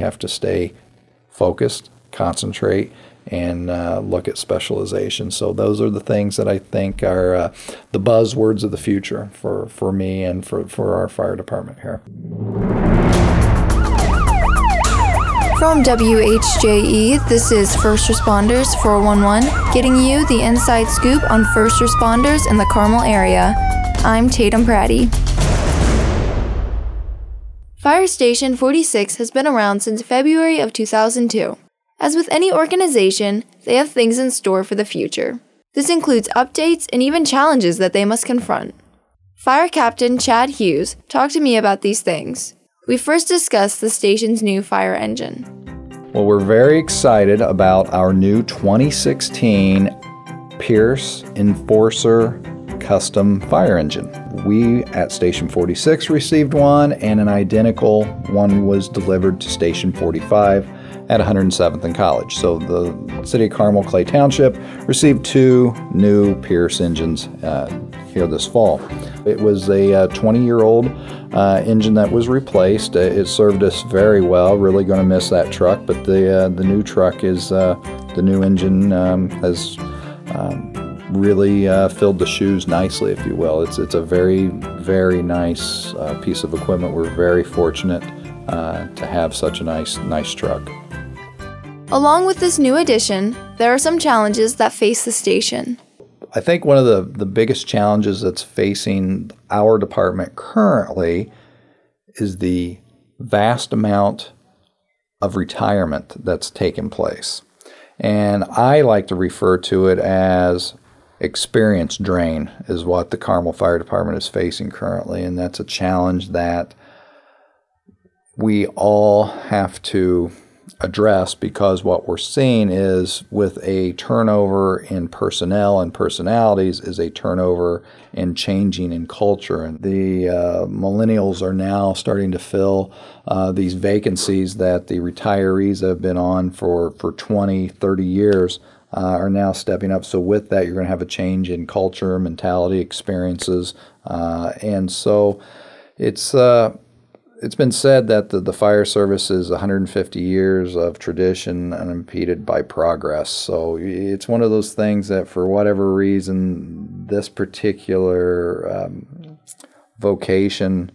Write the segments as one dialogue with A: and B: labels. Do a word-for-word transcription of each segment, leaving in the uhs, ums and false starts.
A: have to stay focused, concentrate, and uh, look at specialization. So those are the things that I think are uh, the buzzwords of the future for, for me and for, for our fire department here.
B: From W H J E, this is First Responders four one one, getting you the inside scoop on first responders in the Carmel area. I'm Tatum Pratty. Fire Station forty-six has been around since February of two thousand two. As with any organization, they have things in store for the future. This includes updates and even challenges that they must confront. Fire Captain Chad Hughes talked to me about these things. We first discussed the station's new fire engine.
A: Well, we're very excited about our new twenty sixteen Pierce Enforcer custom fire engine. We at Station forty-six received one, and an identical one was delivered to Station forty-five at one hundred seventh and College. So the City of Carmel, Clay Township received two new Pierce engines uh, here this fall. It was a twenty-year-old uh, engine that was replaced. It served us very well. Really going to miss that truck, but the uh, the new truck is uh, the new engine um, has um, really uh, filled the shoes nicely, if you will. It's it's a very very nice uh, piece of equipment. We're very fortunate uh, to have such a nice nice truck.
B: Along with this new addition, there are some challenges that face the station.
A: I think one of the, the biggest challenges that's facing our department currently is the vast amount of retirement that's taken place. And I like to refer to it as experience drain is what the Carmel Fire Department is facing currently. And that's a challenge that we all have to address, because what we're seeing is with a turnover in personnel and personalities is a turnover in changing in culture. And the uh, millennials are now starting to fill uh, these vacancies that the retirees have been on for, for twenty, thirty years uh, are now stepping up. So with that, you're going to have a change in culture, mentality, experiences. Uh, and so it's... Uh, It's been said that the, the fire service is one hundred fifty years of tradition unimpeded by progress. So it's one of those things that for whatever reason, this particular um, vocation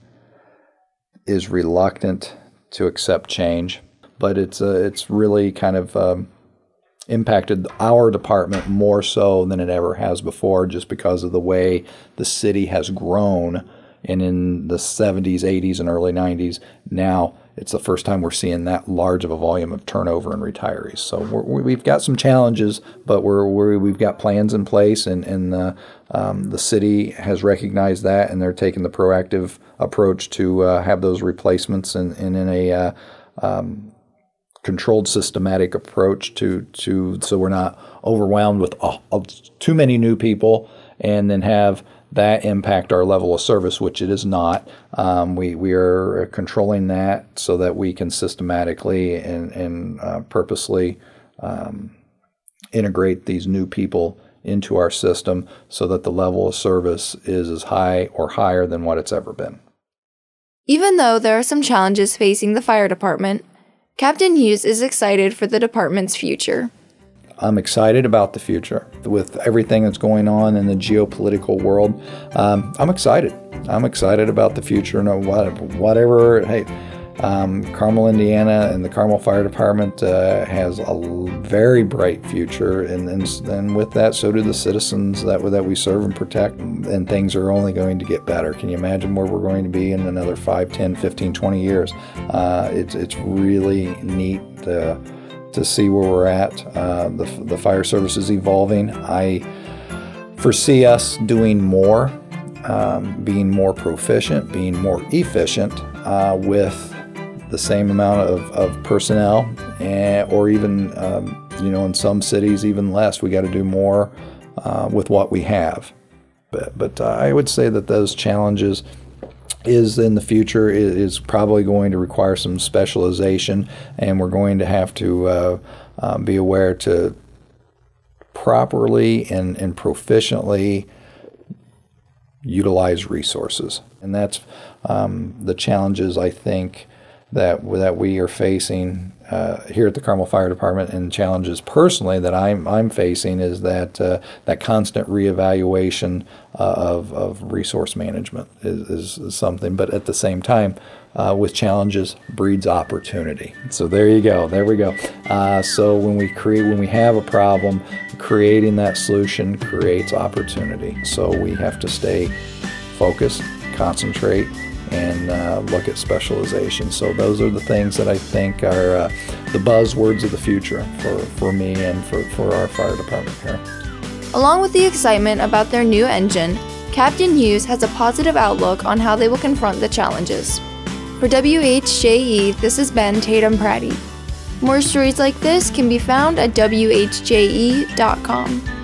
A: is reluctant to accept change. But it's uh, it's really kind of um, impacted our department more so than it ever has before, just because of the way the city has grown. And in the seventies, eighties, and early nineties, now it's the first time we're seeing that large of a volume of turnover and retirees. So we're, we've got some challenges, but we're, we're we've got plans in place, and and the um, the city has recognized that, and they're taking the proactive approach to uh, have those replacements, and, and in a uh, um, controlled, systematic approach to to so we're not overwhelmed with oh, oh, too many new people, and then have that impact our level of service, which it is not. Um, we we are controlling that so that we can systematically and, and uh, purposely um, integrate these new people into our system so that the level of service is as high or higher than what it's ever been.
B: Even though there are some challenges facing the fire department, Captain Hughes is excited for the department's future.
A: I'm excited about the future. With everything that's going on in the geopolitical world, um, I'm excited. I'm excited about the future. No, whatever. Hey, um, Carmel, Indiana, and the Carmel Fire Department uh, has a very bright future, and, and and with that, so do the citizens that that we serve and protect. And things are only going to get better. Can you imagine where we're going to be in another five, ten, fifteen, twenty years? Uh, it's it's really neat to. to see where we're at. Uh, the, the fire service is evolving. I foresee us doing more, um, being more proficient, being more efficient uh, with the same amount of, of personnel, and, or even, um, you know, in some cities, even less. We got to do more uh, with what we have. But, but uh, I would say that those challenges is in the future is probably going to require some specialization, and we're going to have to uh, uh, be aware to properly and, and proficiently utilize resources. And that's um, the challenges, I think, that that we are facing uh, here at the Carmel Fire Department, and challenges personally that I'm I'm facing is that uh, that constant reevaluation uh, of of resource management is, is, is something. But at the same time, uh, with challenges breeds opportunity. So there you go. There we go. Uh, so when we create when we have a problem, creating that solution creates opportunity. So we have to stay focused, concentrate, and uh, look at specialization. So those are the things that I think are uh, the buzzwords of the future for, for me and for, for our fire department here.
B: Along with the excitement about their new engine, Captain Hughes has a positive outlook on how they will confront the challenges. For W H J E, this has been Tatum Pratty. More stories like this can be found at W H J E dot com.